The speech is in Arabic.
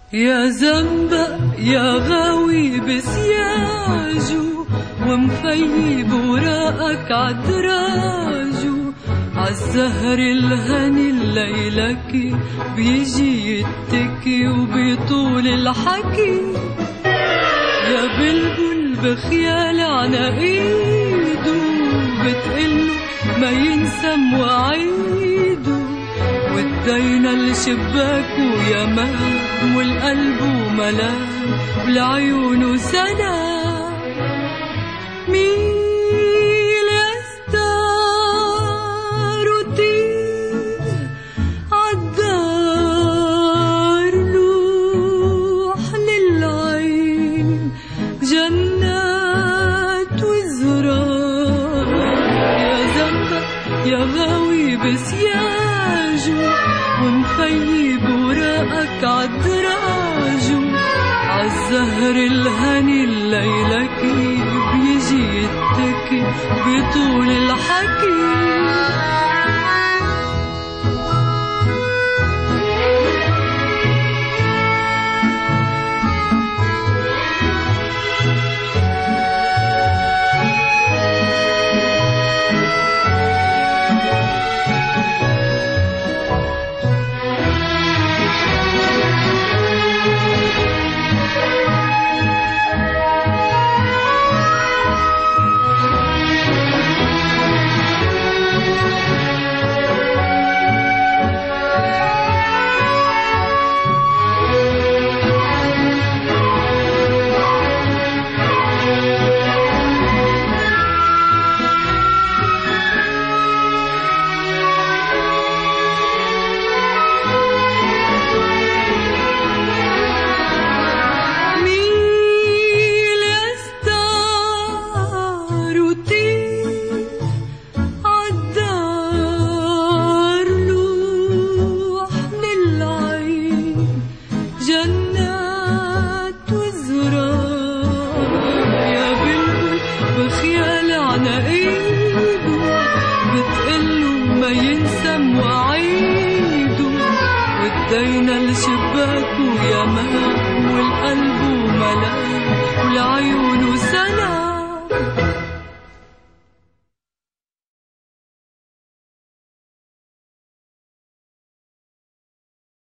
يا زنبق يا غاوي بسياجه ومخيب وراقك عالدراجه عالزهر الهني الليلكي بيجي يتكي وبيطول الحكي يا بلبل بخيال عناقيده بتقله ما ينسى مواعيده ودينا الشباك ويا مام والقلب وملام والعيون سلام ميل يستار وطير عالدار لوح للعين جنات وزرار يا زنبق يا غاوي بسياجه ومخيب وراقك عالدراجه عالزهر الهني الليلكي بيجي يتكي بطول الحكي جنات وزرار يا بلبل بخيال عناقيده بتقله ما ينسى مواعيده ودينا الشباك ويا مام والقلب وملام والعيون سلام